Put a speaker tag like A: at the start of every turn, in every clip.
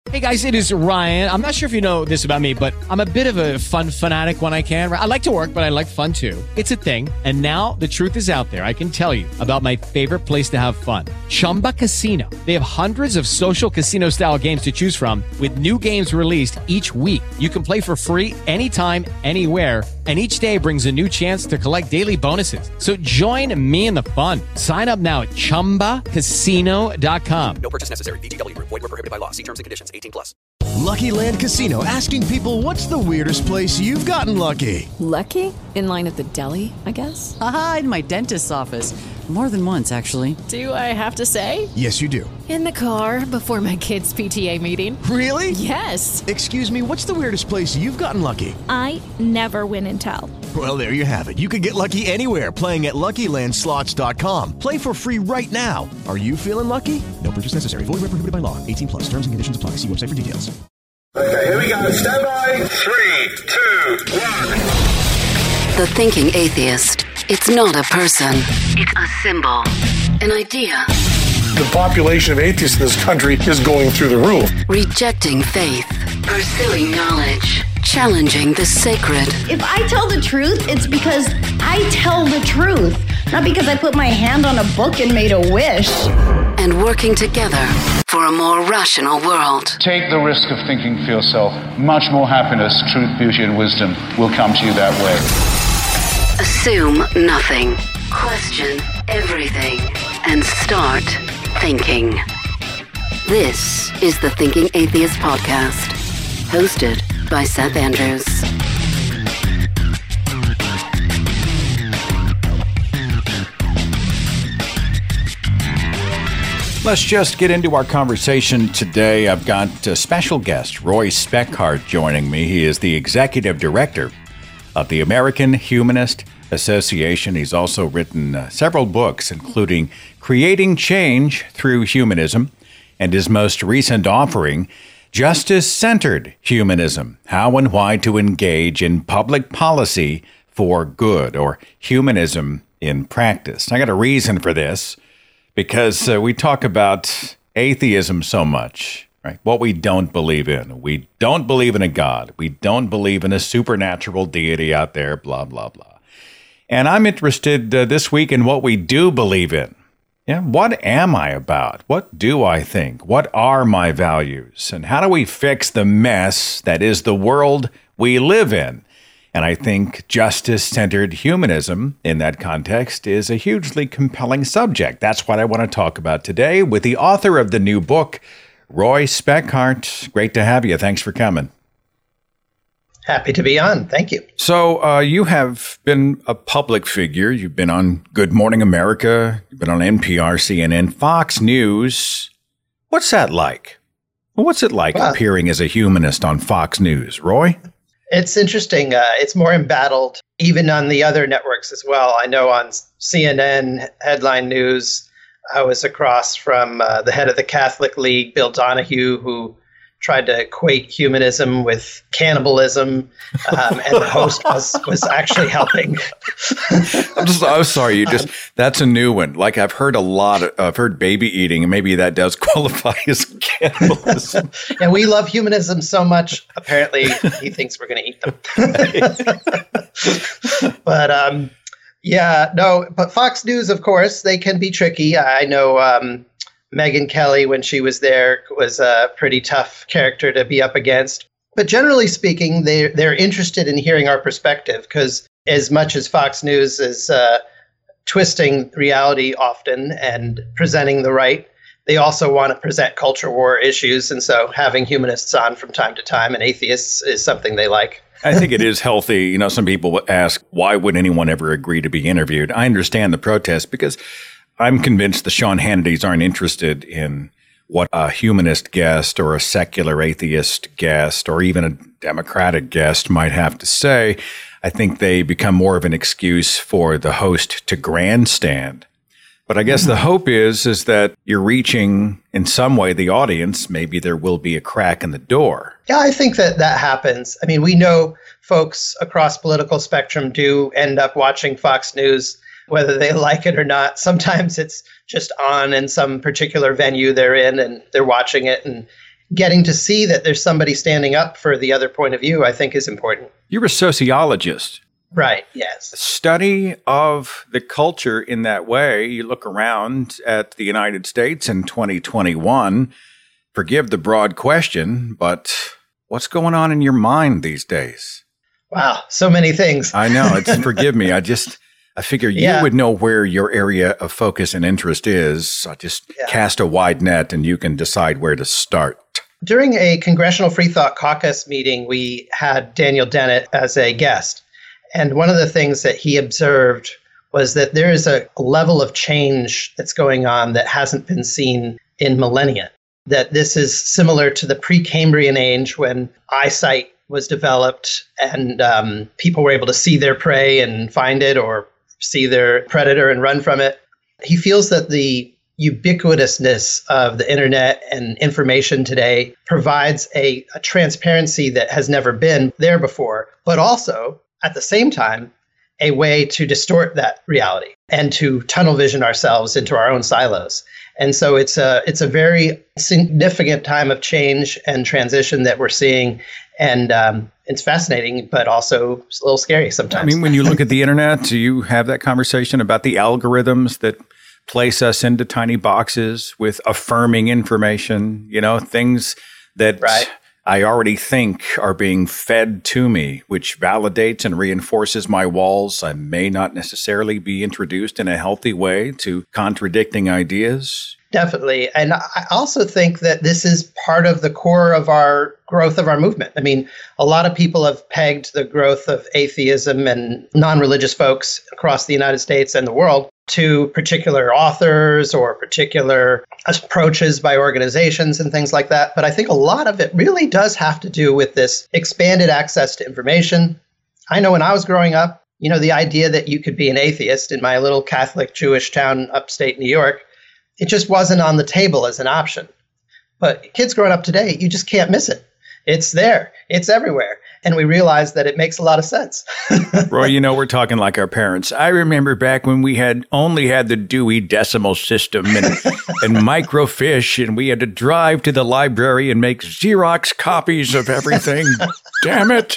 A: Hey guys, it is Ryan. I'm not sure if you know this about me, but I'm a bit of a fun fanatic when I can. I like to work, but I like fun too. It's a thing. And now the truth is out there. I can tell you about my favorite place to have fun. Chumba Casino. They have hundreds of social casino style games to choose from with new games released each week. You can play for free anytime, anywhere. And each day brings a new chance to collect daily bonuses. So join me in the fun. Sign up now at ChumbaCasino.com.
B: No purchase necessary. VGW. Void where prohibited by law. See terms and conditions. 18+.
C: Lucky Land Casino, asking people, what's the weirdest place you've gotten lucky?
D: Lucky? In line at the deli, I guess?
E: Aha, in my dentist's office. More than once, actually.
D: Do I have to say?
C: Yes, you do.
D: In the car before my kids' PTA meeting.
C: Really?
D: Yes.
C: Excuse me, what's the weirdest place you've gotten lucky?
F: I never win and tell.
C: Well, there you have it. You can get lucky anywhere, playing at LuckyLandSlots.com. Play for free right now. Are you feeling lucky? No purchase necessary. Void where prohibited by law. 18+. Terms and conditions apply. See website for details.
G: Okay, here we go. Stand by. 3, 2, 1.
H: The Thinking Atheist. It's not a person. It's a symbol. An idea.
G: The population of atheists in this country is going through the roof.
H: Rejecting faith. Pursuing knowledge. Challenging the sacred.
I: If I tell the truth, it's because I tell the truth. Not because I put my hand on a book and made a wish.
H: And working together for a more rational world.
J: Take the risk of thinking for yourself. Much more happiness, truth, beauty, and wisdom will come to you that way.
H: Assume nothing. Question everything. And start thinking. This is the Thinking Atheist Podcast. Hosted by Seth Andrews.
K: Let's just get into our conversation today. I've got a special guest, Roy Speckhard, joining me. He is the executive director of the American Humanist Association. He's also written several books, including Creating Change Through Humanism, and his most recent offering, Justice-Centered Humanism, How and Why to Engage in Public Policy for Good, or Humanism in Practice. I got a reason for this, because we talk about atheism so much, right? What we don't believe in. We don't believe in a God. We don't believe in a supernatural deity out there, blah, blah, blah. And I'm interested this week in what we do believe in. Yeah, what am I about? What do I think? What are my values? And how do we fix the mess that is the world we live in? And I think justice-centered humanism in that context is a hugely compelling subject. That's what I want to talk about today with the author of the new book, Roy Speckhard. Great to have you. Thanks for coming.
L: Happy to be on. Thank you.
K: So you have been a public figure. You've been on Good Morning America. You've been on NPR, CNN, Fox News. What's that like? What's it like appearing as a humanist on Fox News, Roy?
L: It's interesting. It's more embattled even on the other networks as well. I know on CNN headline news, I was across from the head of the Catholic League, Bill Donahue, who tried to equate humanism with cannibalism, and the host was actually helping.
K: I'm sorry. That's a new one. Like I've heard I've heard baby eating, and maybe that does qualify as cannibalism.
L: And we love humanism so much. Apparently he thinks we're going to eat them. But Fox News, of course, they can be tricky. I know, Megyn Kelly, when she was there, was a pretty tough character to be up against. But generally speaking, they're interested in hearing our perspective, because as much as Fox News is twisting reality often and presenting the right, they also want to present culture war issues. And so having humanists on from time to time and atheists is something they like.
K: I think it is healthy. You know, some people ask, why would anyone ever agree to be interviewed? I understand the protest because I'm convinced the Sean Hannitys aren't interested in what a humanist guest or a secular atheist guest or even a Democratic guest might have to say. I think they become more of an excuse for the host to grandstand. But I guess the hope is that you're reaching in some way the audience. Maybe there will be a crack in the door.
L: Yeah, I think that happens. I mean, we know folks across political spectrum do end up watching Fox News, whether they like it or not. Sometimes it's just on in some particular venue they're in and they're watching it. And getting to see that there's somebody standing up for the other point of view, I think is important.
K: You're a sociologist.
L: Right, yes.
K: Study of the culture in that way. You look around at the United States in 2021, forgive the broad question, but what's going on in your mind these days?
L: Wow, so many things.
K: I know, forgive me. I figure you would know where your area of focus and interest is. I just cast a wide net and you can decide where to start.
L: During a Congressional Free Thought Caucus meeting, we had Daniel Dennett as a guest. And one of the things that he observed was that there is a level of change that's going on that hasn't been seen in millennia. That this is similar to the Precambrian age when eyesight was developed and people were able to see their prey and find it or see their predator and run from it. He feels that the ubiquitousness of the internet and information today provides a transparency that has never been there before, but also at the same time, a way to distort that reality and to tunnel vision ourselves into our own silos. And so it's a very significant time of change and transition that we're seeing. And it's fascinating, but also a little scary sometimes.
K: I mean, when you look at the internet, do you have that conversation about the algorithms that place us into tiny boxes with affirming information, things that I already think are being fed to me, which validates and reinforces my walls. I may not necessarily be introduced in a healthy way to contradicting ideas.
L: Definitely. And I also think that this is part of the core of our growth of our movement. I mean, a lot of people have pegged the growth of atheism and non-religious folks across the United States and the world to particular authors or particular approaches by organizations and things like that. But I think a lot of it really does have to do with this expanded access to information. I know when I was growing up, the idea that you could be an atheist in my little Catholic Jewish town upstate New York, it just wasn't on the table as an option. But kids growing up today, you just can't miss it. It's there. It's everywhere. And we realize that it makes a lot of sense.
K: Roy, we're talking like our parents. I remember back when we only had the Dewey Decimal System and microfiche, and we had to drive to the library and make Xerox copies of everything. Damn it.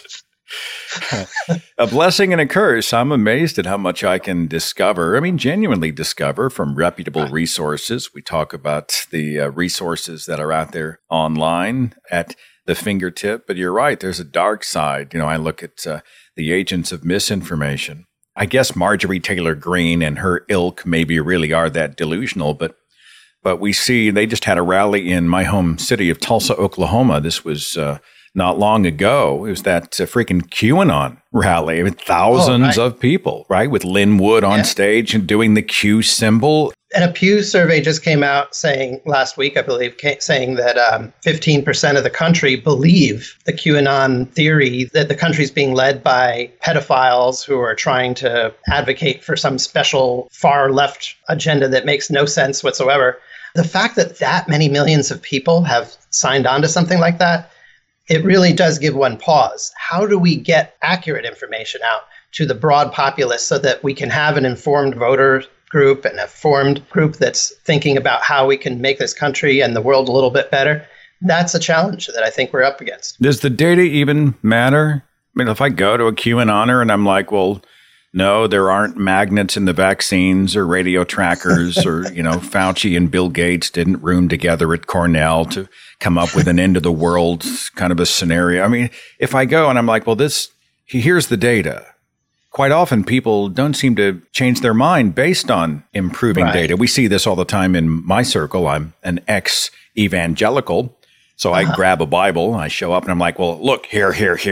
K: A blessing and a curse. I'm amazed at how much I can discover. I mean, genuinely discover from reputable resources. We talk about the resources that are out there online at the fingertip. But you're right. There's a dark side. I look at the agents of misinformation. I guess Marjorie Taylor Greene and her ilk maybe really are that delusional. But we see they just had a rally in my home city of Tulsa, Oklahoma. This was not long ago. It was that freaking QAnon rally. I mean, thousands of people, right? With Lynn Wood on stage and doing the Q symbol.
L: And a Pew survey just came out saying last week, I believe, saying that 15% of the country believe the QAnon theory, that the country's being led by pedophiles who are trying to advocate for some special far left agenda that makes no sense whatsoever. The fact that that many millions of people have signed on to something like that, it really does give one pause. How do we get accurate information out to the broad populace so that we can have an informed voter group and a formed group that's thinking about how we can make this country and the world a little bit better? That's a challenge that I think we're up against.
K: Does the data even matter? I mean, if I go to a QAnoner and I'm like, well, no, there aren't magnets in the vaccines or radio trackers or, Fauci and Bill Gates didn't room together at Cornell to come up with an end of the world kind of a scenario. I mean, if I go and I'm like, well, here's the data. Quite often people don't seem to change their mind based on improving data. We see this all the time in my circle. I'm an ex-evangelical. So I grab a Bible, I show up and I'm like, well, look, here,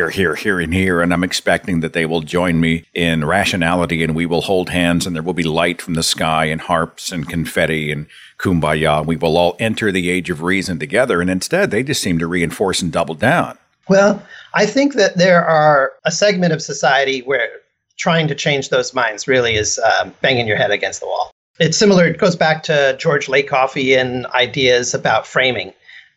K: and here. And I'm expecting that they will join me in rationality and we will hold hands and there will be light from the sky and harps and confetti and kumbaya. We will all enter the age of reason together. And instead, they just seem to reinforce and double down.
L: Well, I think that there are a segment of society where trying to change those minds really is banging your head against the wall. It's similar. It goes back to George Lakoffian ideas about framing.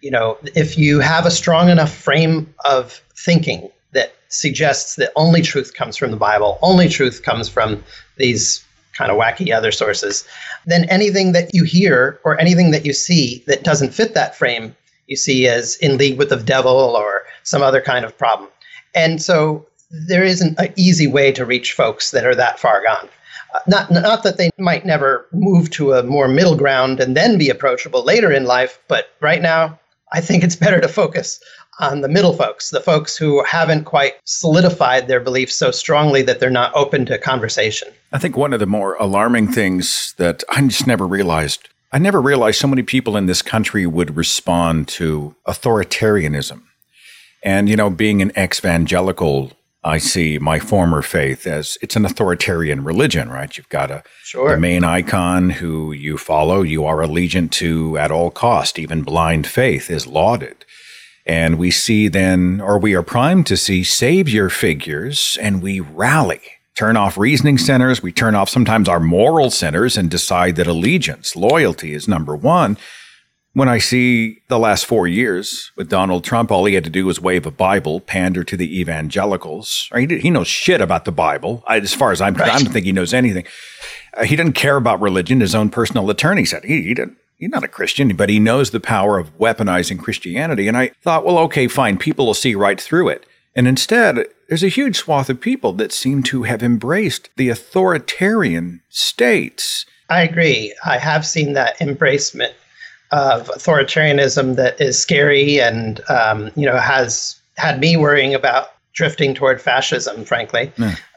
L: If you have a strong enough frame of thinking that suggests that only truth comes from the Bible, only truth comes from these kind of wacky other sources, then anything that you hear or anything that you see that doesn't fit that frame you see as in league with the devil or some other kind of problem. And so there isn't an easy way to reach folks that are that far gone. Not that they might never move to a more middle ground and then be approachable later in life, but right now, I think it's better to focus on the middle folks, the folks who haven't quite solidified their beliefs so strongly that they're not open to conversation.
K: I think one of the more alarming things that I just never realized so many people in this country would respond to authoritarianism. And, you know, being an ex-evangelical, I see my former faith as it's an authoritarian religion, right? You've got the main icon who you follow, you are allegiant to at all cost. Even blind faith is lauded. And we see then, or we are primed to see savior figures, and we rally, turn off reasoning centers. We turn off sometimes our moral centers and decide that allegiance, loyalty is number one. When I see the last 4 years with Donald Trump, all he had to do was wave a Bible, pander to the evangelicals. He knows shit about the Bible. As far as I'm concerned, I don't think he knows anything. He doesn't care about religion. His own personal attorney said he's not a Christian, but he knows the power of weaponizing Christianity. And I thought, well, okay, fine. People will see right through it. And instead, there's a huge swath of people that seem to have embraced the authoritarian states.
L: I agree. I have seen that embracement of authoritarianism that is scary and, has had me worrying about drifting toward fascism, frankly.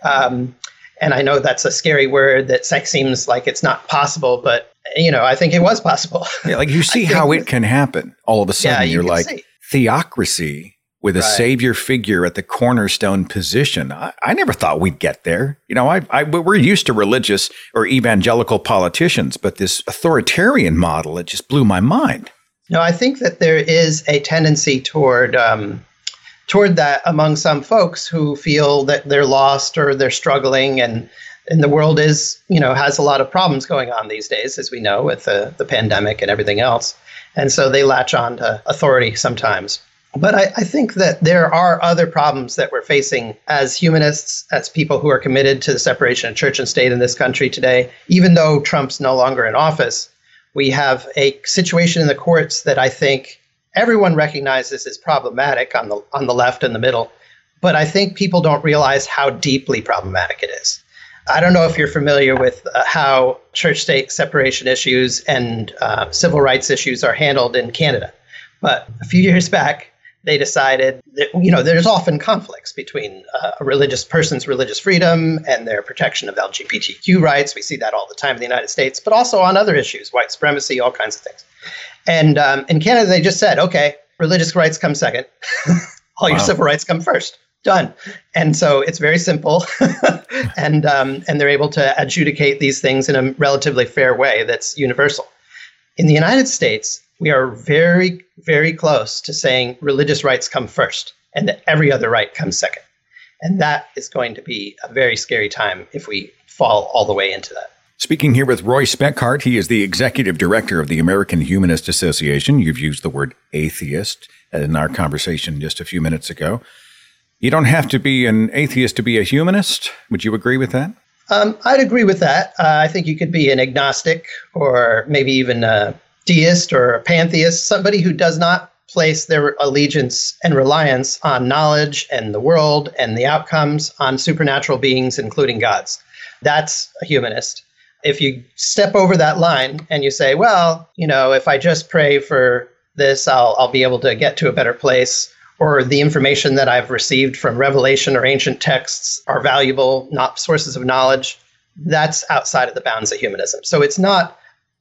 L: And I know that's a scary word that seems like it's not possible, but, I think it was possible.
K: Yeah, like you see how it can happen all of a sudden. You're like, theocracy with a savior figure at the cornerstone position. I never thought we'd get there. We're used to religious or evangelical politicians, but this authoritarian model, it just blew my mind.
L: No, I think that there is a tendency toward that among some folks who feel that they're lost or they're struggling, and the world is, has a lot of problems going on these days, as we know, with the pandemic and everything else. And so they latch on to authority sometimes. But I think that there are other problems that we're facing as humanists, as people who are committed to the separation of church and state in this country today. Even though Trump's no longer in office, we have a situation in the courts that I think everyone recognizes is problematic on the left and the middle. But I think people don't realize how deeply problematic it is. I don't know if you're familiar with how church-state separation issues and civil rights issues are handled in Canada. But a few years back, they decided that, there's often conflicts between a religious person's religious freedom and their protection of LGBTQ rights. We see that all the time in the United States, but also on other issues, white supremacy, all kinds of things. And in Canada, they just said, okay, religious rights come second. All your civil rights come first. Done. And so it's very simple. and they're able to adjudicate these things in a relatively fair way that's universal. In the United States, we are very, very close to saying religious rights come first and that every other right comes second. And that is going to be a very scary time if we fall all the way into that.
K: Speaking here with Roy Speckhard, he is the executive director of the American Humanist Association. You've used the word atheist in our conversation just a few minutes ago. You don't have to be an atheist to be a humanist. Would you agree with that?
L: I'd agree with that. I think you could be an agnostic or maybe even a deist or a pantheist, somebody who does not place their allegiance and reliance on knowledge and the world and the outcomes on supernatural beings, including gods. That's a humanist. If you step over that line and you say, well, if I just pray for this, I'll be able to get to a better place, or the information that I've received from Revelation or ancient texts are valuable, not sources of knowledge, that's outside of the bounds of humanism. So it's not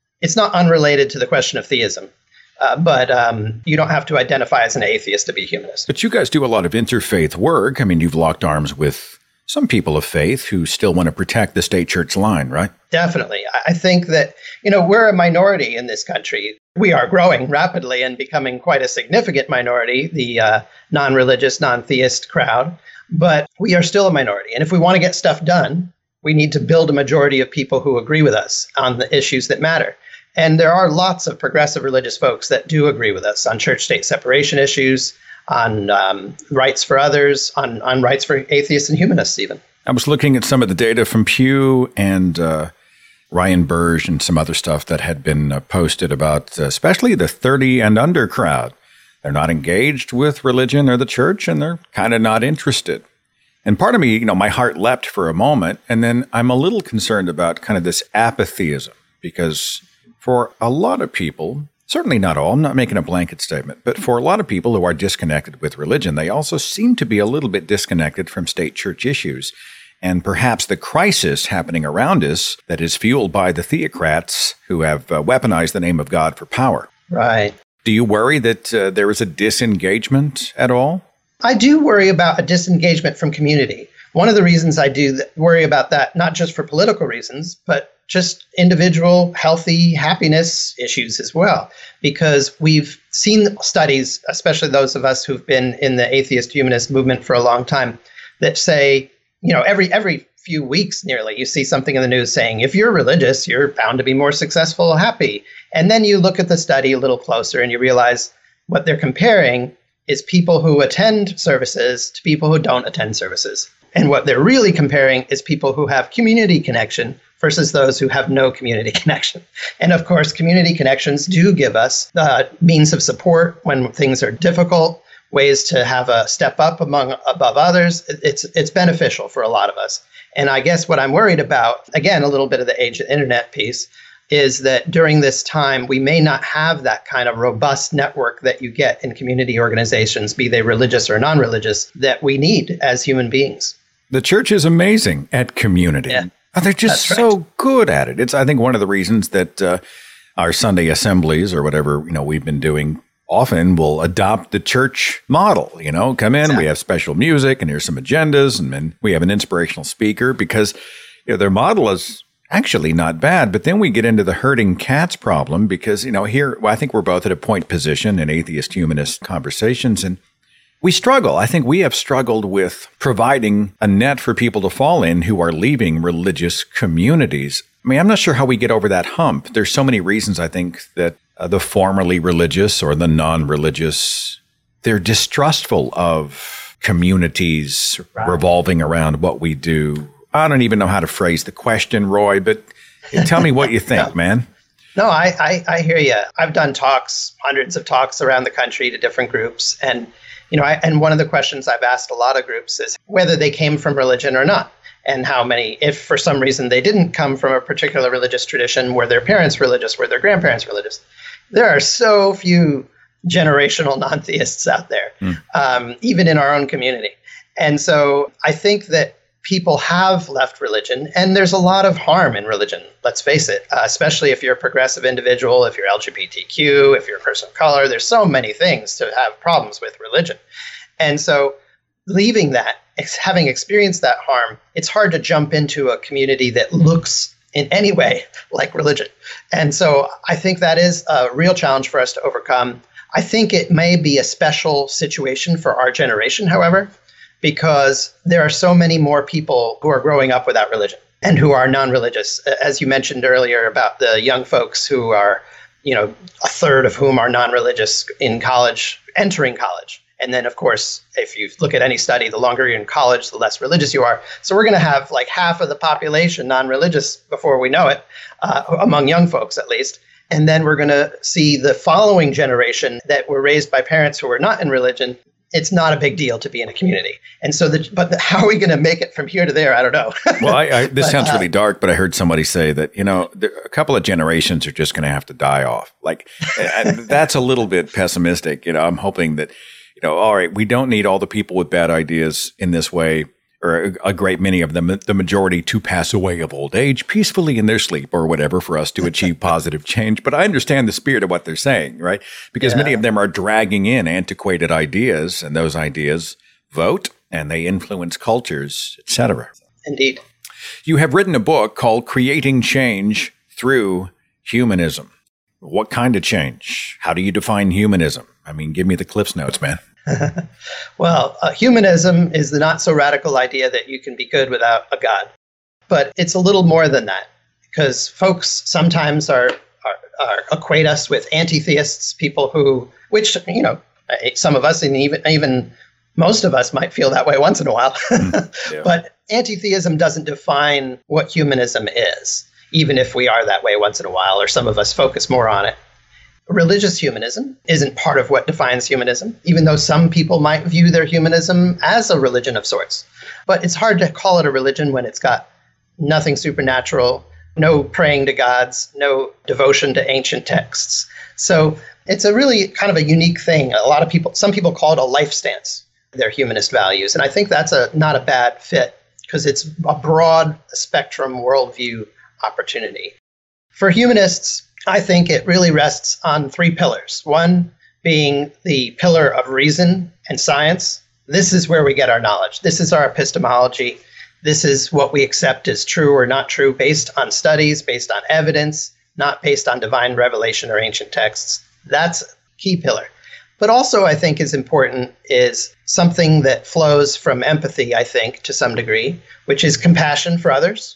L: unrelated to the question of theism, but you don't have to identify as an atheist to be a humanist.
K: But you guys do a lot of interfaith work. I mean, you've locked arms with some people of faith who still want to protect the state church line, right?
L: Definitely. I think that, we're a minority in this country. We are growing rapidly and becoming quite a significant minority, the non-religious, non-theist crowd. But we are still a minority. And if we want to get stuff done, we need to build a majority of people who agree with us on the issues that matter. And there are lots of progressive religious folks that do agree with us on church-state separation issues, on rights for others, on rights for atheists and humanists even.
K: I was looking at some of the data from Pew and Ryan Burge and some other stuff that had been posted about especially the 30 and under crowd. They're not engaged with religion or the church, and they're kind of not interested. And part of me, my heart leapt for a moment, and then I'm a little concerned about kind of this apatheism, because for a lot of people, certainly not all, I'm not making a blanket statement, but for a lot of people who are disconnected with religion, they also seem to be a little bit disconnected from state-church issues. And perhaps the crisis happening around us that is fueled by the theocrats who have weaponized the name of God for power.
L: Right.
K: Do you worry that there is a disengagement at all?
L: I do worry about a disengagement from community. One of the reasons I do worry about that, not just for political reasons, but just individual healthy happiness issues as well, because we've seen studies, especially those of us who've been in the atheist humanist movement for a long time, that say, every few weeks nearly, you see something in the news saying, if you're religious, you're bound to be more successful, happy. And then you look at the study a little closer and you realize what they're comparing is people who attend services to people who don't attend services. And what they're really comparing is people who have community connection versus those who have no community connection. And of course, community connections do give us means of support when things are difficult, ways to have a step up above others. It's beneficial for a lot of us. And I guess what I'm worried about, again, a little bit of the age of the internet piece, is that during this time, we may not have that kind of robust network that you get in community organizations, be they religious or non-religious, that we need as human beings.
K: The church is amazing at community.
L: Yeah.
K: They're just so good at it. It's, I think, one of the reasons that our Sunday assemblies or whatever, we've been doing often will adopt the church model, come in, we have special music and here's some agendas and then we have an inspirational speaker because their model is actually not bad. But then we get into the herding cats problem because, here, I think we're both at a point position in atheist humanist conversations and we struggle. I think we have struggled with providing a net for people to fall in who are leaving religious communities. I mean, I'm not sure how we get over that hump. There's so many reasons, I think, that the formerly religious or the non-religious, they're distrustful of communities revolving around what we do. I don't even know how to phrase the question, Roy, but tell me what you think, man.
L: No, I hear you. I've done talks, hundreds of talks around the country to different groups. And, and one of the questions I've asked a lot of groups is whether they came from religion or not. And how many, if for some reason they didn't come from a particular religious tradition, were their parents religious, were their grandparents religious? There are so few generational non-theists out there, even in our own community. And so I think that people have left religion, and there's a lot of harm in religion, let's face it, especially if you're a progressive individual, if you're LGBTQ, if you're a person of color. There's so many things to have problems with religion. And so leaving that, having experienced that harm, it's hard to jump into a community that looks in any way like religion. And so I think that is a real challenge for us to overcome. I think it may be a special situation for our generation, however, because there are so many more people who are growing up without religion and who are non-religious. As you mentioned earlier about the young folks who are, a third of whom are non-religious in college, entering college. And then, of course, if you look at any study, the longer you're in college, the less religious you are. So we're going to have like half of the population non-religious before we know it, among young folks at least. And then we're going to see the following generation that were raised by parents who were not in religion. It's not a big deal to be in a community. And so, how are we going to make it from here to there? I don't know.
K: Well, this sounds really dark, but I heard somebody say that, a couple of generations are just going to have to die off. Like, that's a little bit pessimistic. I'm hoping that, all right, we don't need all the people with bad ideas in this way, or a great many of them, the majority, to pass away of old age peacefully in their sleep or whatever for us to achieve positive change. But I understand the spirit of what they're saying, right? Because many of them are dragging in antiquated ideas, and those ideas vote and they influence cultures, etc.
L: Indeed.
K: You have written a book called Creating Change Through Humanism. What kind of change? How do you define humanism? I mean, give me the Cliff's Notes, man.
L: Well, humanism is the not so radical idea that you can be good without a God. But it's a little more than that, because folks sometimes equate us with anti-theists, people who, which, some of us and even most of us might feel that way once in a while. Yeah. But anti-theism doesn't define what humanism is, even if we are that way once in a while, or some of us focus more on it. religious humanism isn't part of what defines humanism, even though some people might view their humanism as a religion of sorts. But it's hard to call it a religion when it's got nothing supernatural, no praying to gods, no devotion to ancient texts. So it's a really kind of a unique thing. Some people call it a life stance, their humanist values. And I think that's not a bad fit because it's a broad spectrum worldview opportunity. For humanists, I think it really rests on three pillars. One being the pillar of reason and science. This is where we get our knowledge. This is our epistemology. This is what we accept as true or not true based on studies, based on evidence, not based on divine revelation or ancient texts. That's a key pillar. But also I think is important is something that flows from empathy, I think, to some degree, which is compassion for others.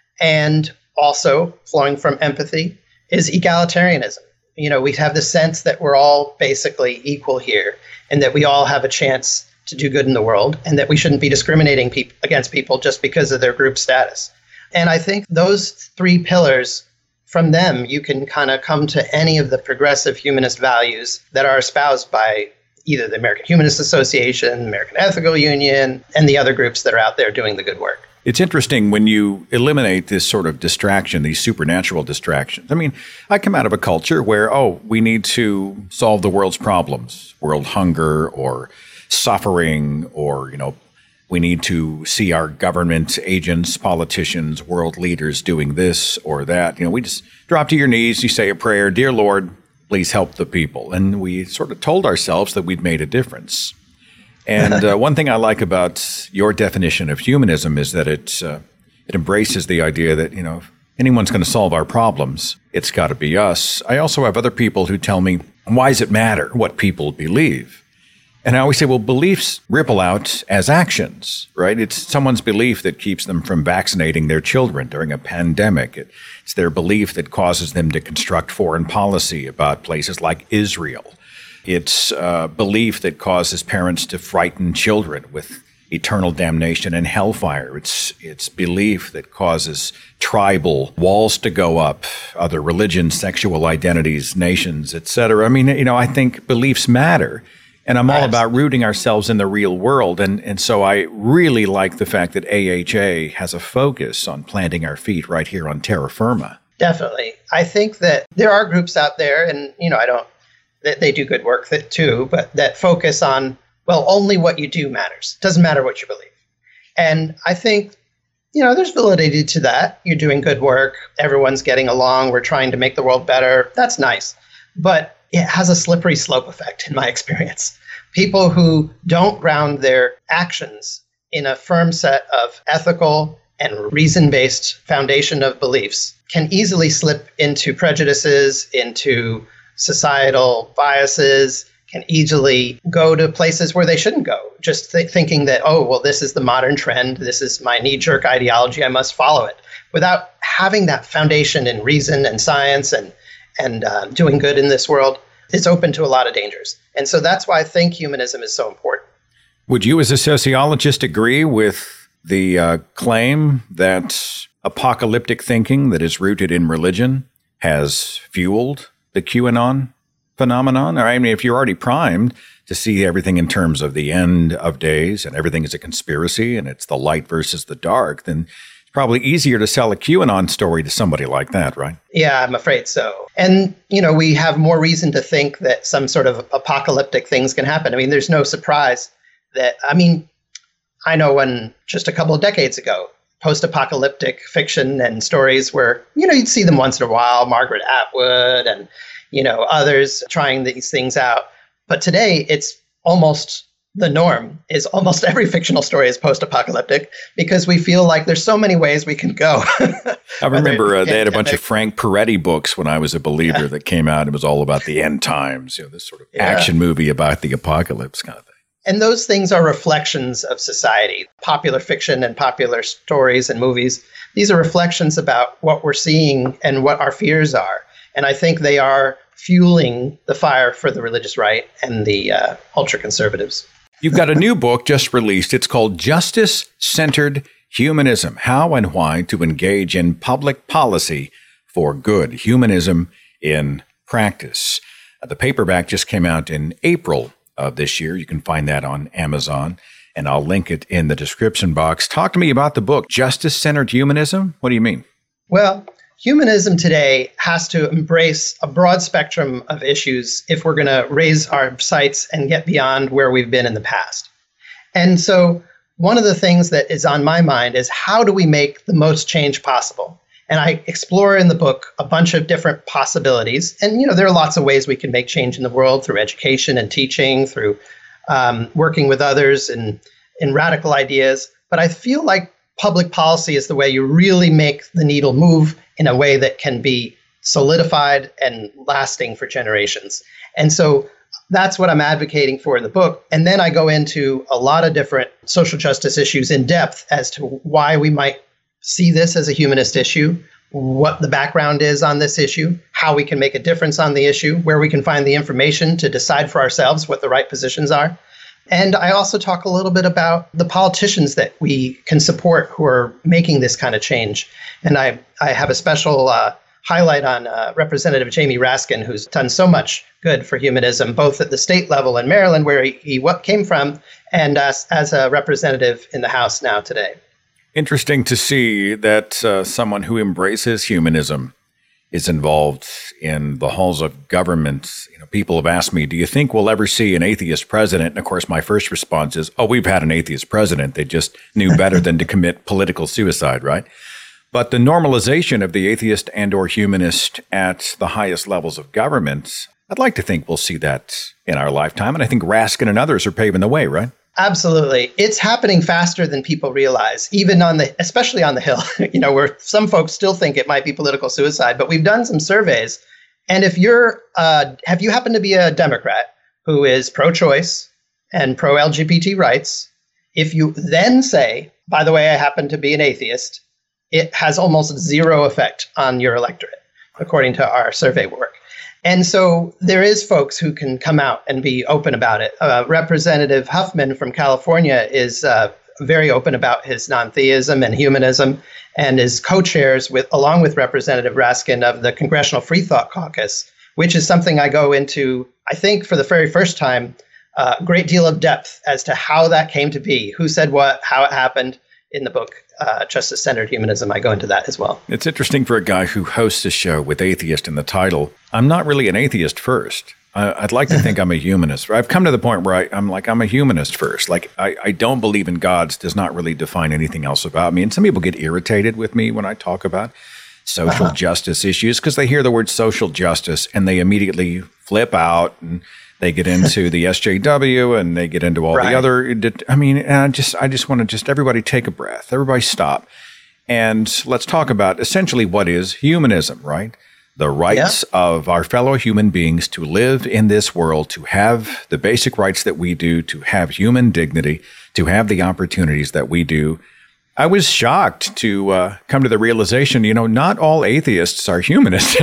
L: And also flowing from empathy is egalitarianism. We have the sense that we're all basically equal here and that we all have a chance to do good in the world and that we shouldn't be discriminating against people just because of their group status. And I think those three pillars, from them, you can kind of come to any of the progressive humanist values that are espoused by either the American Humanist Association, American Ethical Union, and the other groups that are out there doing the good work.
K: It's interesting when you eliminate this sort of distraction, these supernatural distractions. I mean, I come out of a culture where, we need to solve the world's problems, world hunger or suffering, or, we need to see our government agents, politicians, world leaders doing this or that. We just drop to your knees, you say a prayer, "Dear Lord, please help the people." And we sort of told ourselves that we'd made a difference. And one thing I like about your definition of humanism is that it embraces the idea that, if anyone's going to solve our problems, it's got to be us. I also have other people who tell me, why does it matter what people believe? And I always say, well, beliefs ripple out as actions, right? It's someone's belief that keeps them from vaccinating their children during a pandemic. It's their belief that causes them to construct foreign policy about places like Israel. It's belief that causes parents to frighten children with eternal damnation and hellfire. It's belief that causes tribal walls to go up, other religions, sexual identities, nations, etc. I mean, I think beliefs matter. And I'm all about rooting ourselves in the real world. And so I really like the fact that AHA has a focus on planting our feet right here on terra firma.
L: Definitely. I think that there are groups out there, and, they do good work too, but that focus on, only what you do matters. Doesn't matter what you believe. And I think, there's validity to that. You're doing good work. Everyone's getting along. We're trying to make the world better. That's nice. But it has a slippery slope effect in my experience. People who don't ground their actions in a firm set of ethical and reason-based foundation of beliefs can easily slip into prejudices, into societal biases, can easily go to places where they shouldn't go, just thinking that, this is the modern trend, this is my knee-jerk ideology, I must follow it, without having that foundation in reason and science and doing good in this world. It's open to a lot of dangers. And so that's why I think humanism is so important.
K: Would you as a sociologist agree with the claim that apocalyptic thinking that is rooted in religion has fueled the QAnon phenomenon? Or, I mean, if you're already primed to see everything in terms of the end of days and everything is a conspiracy and it's the light versus the dark, then probably easier to sell a QAnon story to somebody like that, right?
L: Yeah, I'm afraid so. And, we have more reason to think that some sort of apocalyptic things can happen. I mean, there's no surprise that, I know when just a couple of decades ago, post-apocalyptic fiction and stories were, you'd see them once in a while, Margaret Atwood and, others trying these things out. But today it's almost the norm. Is almost every fictional story is post-apocalyptic because we feel like there's so many ways we can go.
K: I remember they had a bunch of Frank Peretti books when I was a believer that came out. It was all about the end times, this sort of action movie about the apocalypse kind of thing.
L: And those things are reflections of society. Popular fiction and popular stories and movies, these are reflections about what we're seeing and what our fears are. And I think they are fueling the fire for the religious right and the ultra-conservatives.
K: You've got a new book just released. It's called Justice-Centered Humanism, How and Why to Engage in Public Policy for Good. Humanism in Practice. The paperback just came out in April of this year. You can find that on Amazon, and I'll link it in the description box. Talk to me about the book, Justice-Centered Humanism. What do you mean?
L: Well, humanism today has to embrace a broad spectrum of issues if we're going to raise our sights and get beyond where we've been in the past. And so one of the things that is on my mind is how do we make the most change possible? And I explore in the book a bunch of different possibilities. And, there are lots of ways we can make change in the world through education and teaching, through working with others in radical ideas. But I feel like public policy is the way you really make the needle move in a way that can be solidified and lasting for generations. And so that's what I'm advocating for in the book. And then I go into a lot of different social justice issues in depth as to why we might see this as a humanist issue, what the background is on this issue, how we can make a difference on the issue, where we can find the information to decide for ourselves what the right positions are. And I also talk a little bit about the politicians that we can support who are making this kind of change. And I have a special highlight on Representative Jamie Raskin, who's done so much good for humanism, both at the state level in Maryland, where he came from, and as a representative in the House now today.
K: Interesting to see that someone who embraces humanism is involved in the halls of government. People have asked me, do you think we'll ever see an atheist president? And of course, my first response is, we've had an atheist president. They just knew better than to commit political suicide, right? But the normalization of the atheist and or humanist at the highest levels of government, I'd like to think we'll see that in our lifetime. And I think Raskin and others are paving the way, right?
L: Absolutely. It's happening faster than people realize, even especially on the Hill, where some folks still think it might be political suicide. But we've done some surveys. And if have you happened to be a Democrat who is pro-choice and pro-LGBT rights, if you then say, by the way, I happen to be an atheist, it has almost zero effect on your electorate, according to our survey work. And so there is folks who can come out and be open about it. Representative Huffman from California is very open about his non-theism and humanism, and is co-chairs along with Representative Raskin of the Congressional Free Thought Caucus, which is something I go into, I think, for the very first time, a great deal of depth as to how that came to be, who said what, how it happened in the book. Justice-Centered Humanism, I go into that as well.
K: It's interesting for a guy who hosts a show with atheist in the title. I'm not really an atheist first. I'd like to think I'm a humanist. I've come to the point where I'm a humanist first. Like, I don't believe in gods does not really define anything else about me. And some people get irritated with me when I talk about social justice issues because they hear the word social justice and they immediately flip out and they get into the SJW and they get into all the other. I just want to everybody take a breath. Everybody stop. And let's talk about essentially what is humanism, right? The rights of our fellow human beings to live in this world, to have the basic rights that we do, to have human dignity, to have the opportunities that we do. I was shocked to come to the realization, not all atheists are humanists.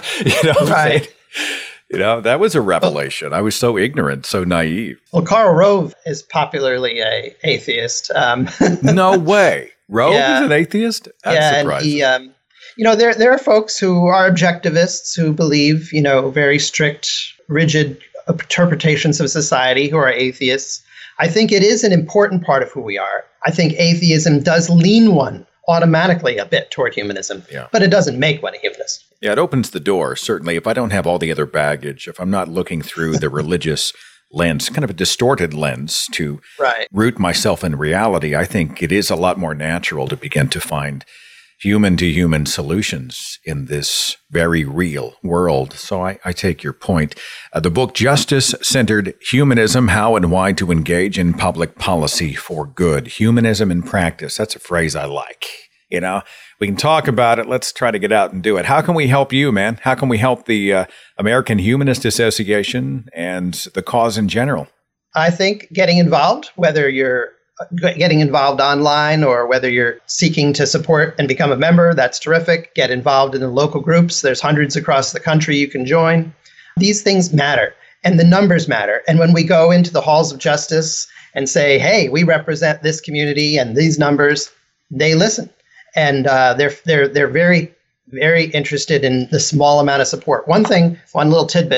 L: Right.
K: That was a revelation. I was so ignorant, so naive.
L: Well, Karl Rove is popularly an atheist.
K: No way. Rove is an atheist? That's surprising.
L: And he, there are folks who are objectivists who believe, very strict, rigid interpretations of society who are atheists. I think it is an important part of who we are. I think atheism does lean one automatically a bit toward humanism, but it doesn't make one a humanist.
K: Yeah, it opens the door, certainly. If I don't have all the other baggage, if I'm not looking through the religious lens, kind of a distorted lens to root myself in reality, I think it is a lot more natural to begin to find human-to-human solutions in this very real world. So I take your point. The book, Justice-Centered Humanism, How and Why to Engage in Public Policy for Good. Humanism in Practice. That's a phrase I like. We can talk about it. Let's try to get out and do it. How can we help you, man? How can we help the American Humanist Association and the cause in general?
L: I think getting involved, whether you're getting involved online or whether you're seeking to support and become a member, that's terrific. Get involved in the local groups. There's hundreds across the country you can join. These things matter, and the numbers matter. And when we go into the halls of justice and say, hey, we represent this community and these numbers, they listen. And they're very, very interested in the small amount of support. One little tidbit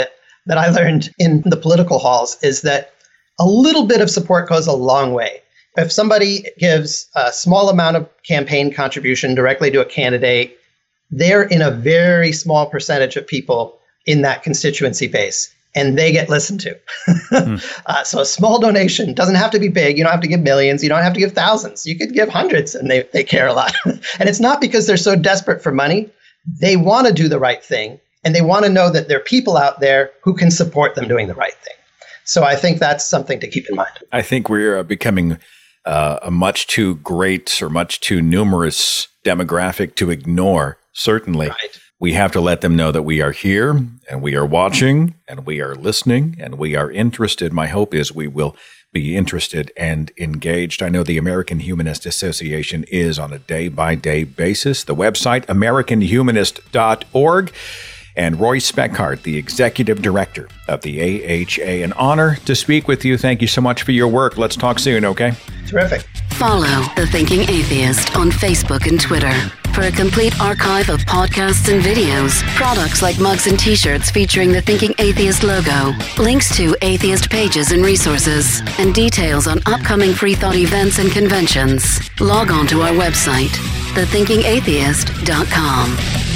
L: that I learned in the political halls is that a little bit of support goes a long way. If somebody gives a small amount of campaign contribution directly to a candidate, they're in a very small percentage of people in that constituency base, and they get listened to. So a small donation doesn't have to be big. You don't have to give millions. You don't have to give thousands. You could give hundreds, and they care a lot. And it's not because they're so desperate for money. They want to do the right thing, and they want to know that there are people out there who can support them doing the right thing. So I think that's something to keep in mind.
K: I think we're becoming a much too great or much too numerous demographic to ignore, certainly.
L: Right.
K: We have to let them know that we are here and we are watching and we are listening and we are interested. My hope is we will be interested and engaged. I know the American Humanist Association is on a day-by-day basis. The website, AmericanHumanist.org. And Roy Speckhard, the Executive Director of the AHA. An honor to speak with you. Thank you so much for your work. Let's talk soon, okay?
L: Terrific.
H: Follow The Thinking Atheist on Facebook and Twitter. For a complete archive of podcasts and videos, products like mugs and t-shirts featuring the Thinking Atheist logo, links to atheist pages and resources, and details on upcoming Free Thought events and conventions, log on to our website, thethinkingatheist.com.